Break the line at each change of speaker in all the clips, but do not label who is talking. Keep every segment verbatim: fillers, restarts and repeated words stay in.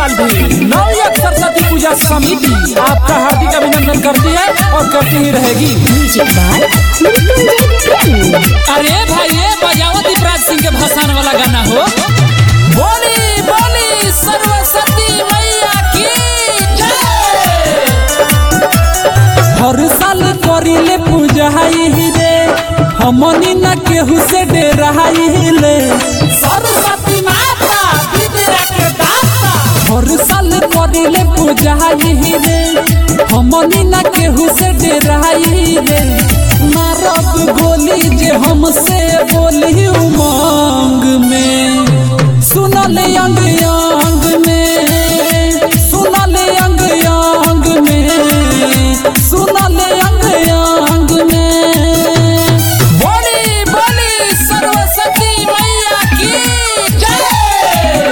साल भी नवी सरस्वती पूजा समिति आपका हार्दिक अभिनंदन करती है और करती ही रहेगी। अरे भाई ये बजाओ दीपराज सिंह के भसान वाला गाना हो। बोली बोली सरस्वती मैया की जय। हर साल करिले पूजा रे हमनी न केहू से डेराई ले। सरस्वती माता विद्या के दाता हर साल करिले पूजा रे हमनी न केहू से डेराई रे। मारब गोली जे हमसे बोली उमंग में सुनले अंग अंग में सुनले अंग अंग में सुनले अंग अंग में। बोली बोली सरस्वती मैया की जय।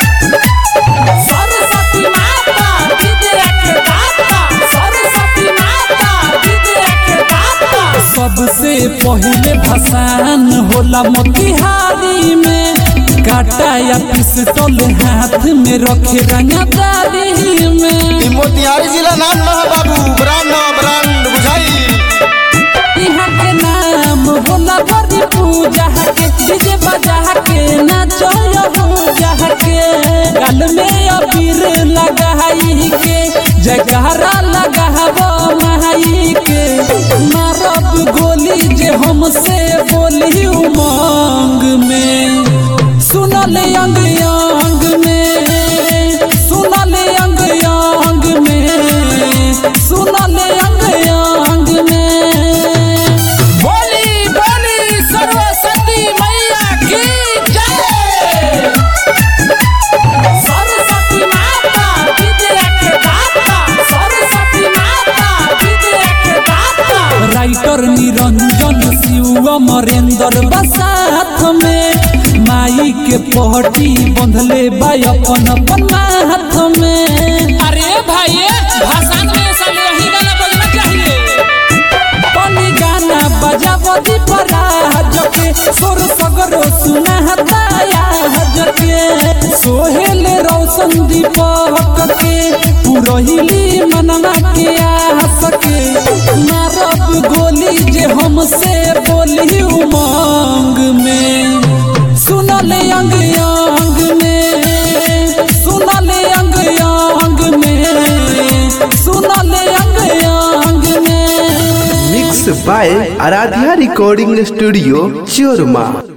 सरस्वती माता विद्या के दाता सरस्वती माता विद्या के दाता। सबसे पहले भसान होला मोतिहारी में काटा या पिस्तौल हाथ में रखे रंगदारी में।
मोतिहारी जिला नाम ना बाबू ब्रांड ब्रांड बुझाई।
यहाँ के नाम होला बड़ी पूजा के डीजे बजा के नाचो हो जा के। गल में अबीर लगाई के जयकारा लगाबो माई के। मारब गोली जे हमसे बोली उमंग में सुनले अंग अंग में सुनले अंग अंग में सुनले अंग अंग में। बोली बोली सरस्वती मैया की जय। सरस्वती माता विद्या के दाता सरस्वती माता विद्या के दाता। राइटर निरंजन शिव अमरेंद्र बसाथ में माई के पहटी बंधले बाई अपन अपन हाथ में। अरे भाई भाषण में ऐसा यही गाना बजना चाहिए। पनी गाना बजाबो दीपराज के सुर सगरो सुनाताया के। सोहेल रोशन दीपक के पुरहिली मनवा के आस के। मारब गोली जे हमसे बोली उमंग में सुनले अंग अंग में सुनले अंग अंग में सुनले अंग अंग में।
Mix by Aradhya recording studio चोरमा।